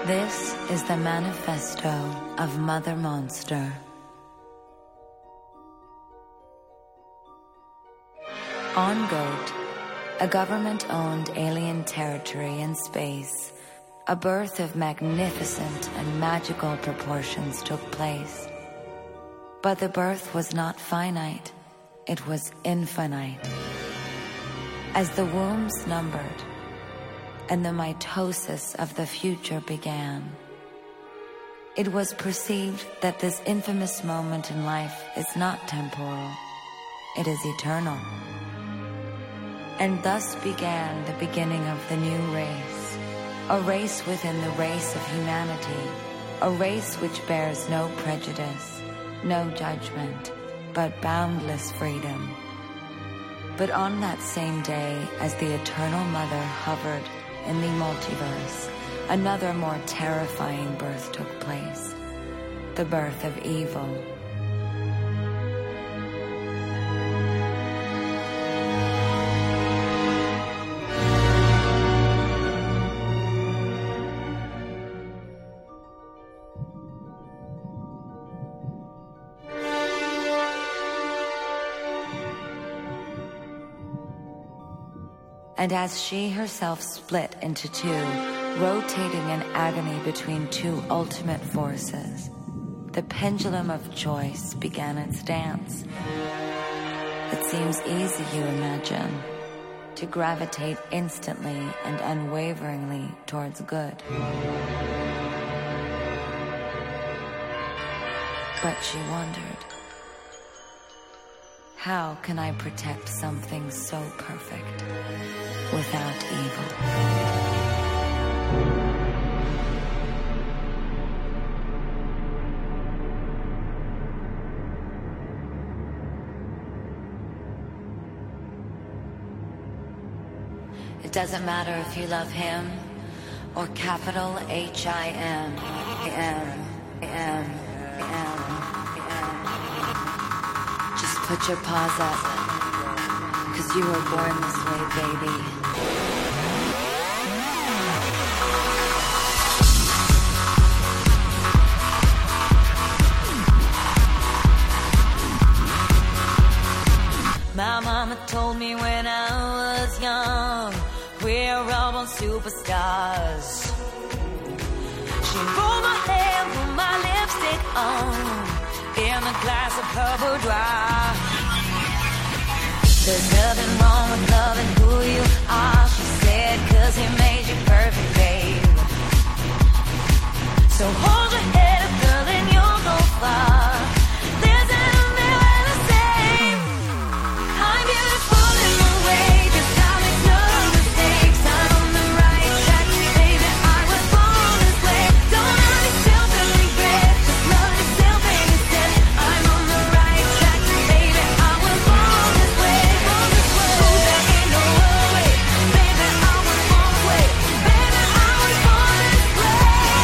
This is the manifesto of Mother Monster. On Goat, a government-owned alien territory in space, a birth of magnificent and magical proportions took place. But the birth was not finite, it was infinite. As the wombs numbered, and the mitosis of the future began, it was perceived that this infamous moment in life is not temporal, it is eternal. And thus began the beginning of the new race, a race within the race of humanity, a race which bears no prejudice, no judgment, but boundless freedom. But on that same day, as the Eternal Mother hovered in the multiverse, another more terrifying birth took place, the birth of evil. And as she herself split into two, rotating in agony between two ultimate forces, the pendulum of choice began its dance. It seems easy, you imagine, to gravitate instantly and unwaveringly towards good. But she wondered, how can I protect something so perfect without evil? It doesn't matter if you love him or capital H-I-M. Just put your paws up, 'cause you were born this way, baby. My mama told me when I was young, we're all born superstars. She rolled my hair, put my lipstick on, in a glass of her boudoir. There's nothing wrong with loving who you are, she said, 'cause he made you perfect, babe. So hold your head up, girl, and you'll go far. There's nothing there the same. I'm beautiful in my way, 'cause I make no mistakes. I'm on the right track, baby, I was born this way. Don't have yourself to regret, just love yourself and instead. I'm on the right track, baby, I was born this way. Oh, there ain't no other way, baby, I was born this way. Baby, I was born this way.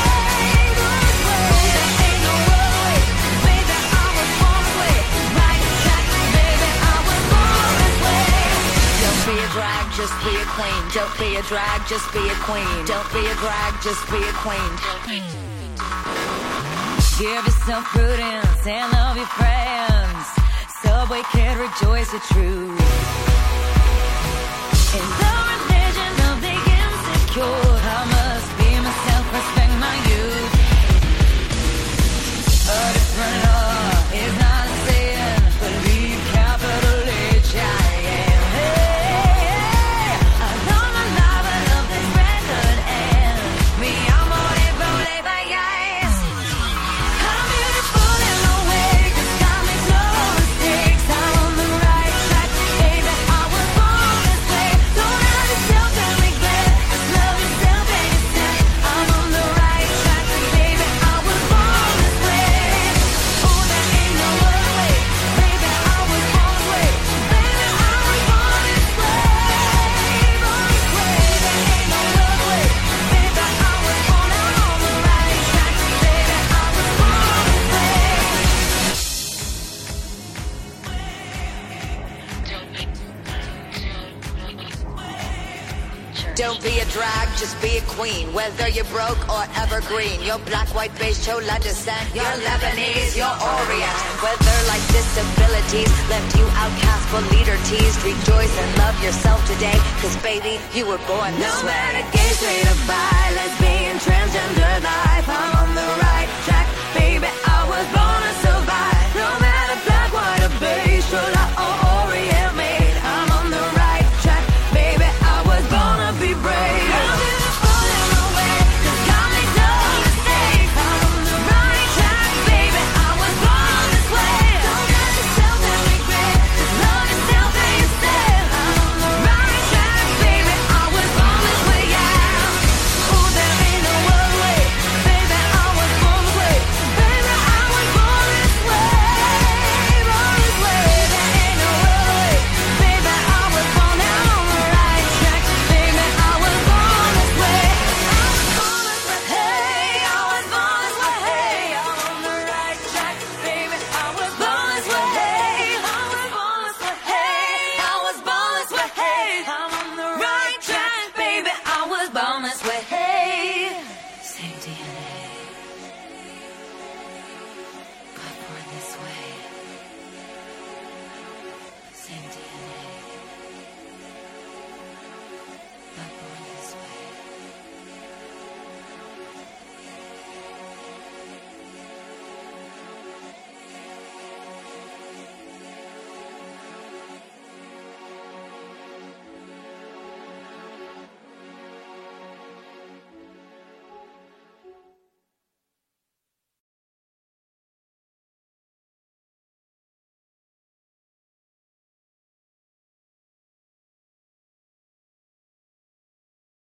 There ain't no other way, baby, I was born this way. Right track, baby, I was born this way. Don't be a drag, just be a queen. Don't be a drag, just be a queen. Don't be a drag, just be a queen. Give yourself prudence and love your friends. Subway kid, rejoice the truth. In the religion of the insecure, I must be myself, respect my youth. A different law is not a sin. Believe capital H-I-M. I know my life, I love this record, and me, I'm on it, rolling by eyes. I'm beautiful in my way, 'cause I make no mistakes. I'm on the right track, baby, I was born this way. Don't have yourself to regret, just love yourself and instead. I'm on the right track, baby, I was born this way. Oh, Don't be a drag, just be a queen. Whether you're broke or evergreen, you're black, white, beige, chola descent, you're Lebanese, you're Orient. Whether like disabilities left you outcast but leader teased, rejoice and love yourself today, cause baby, you were born this way. No matter gay, straight or bi, lesbian, transgender life, I'm on the right track, baby, I was born to survive. No matter black, white or beige, chola or Orient made, I'm on the right track, baby, I was born to be brave. Same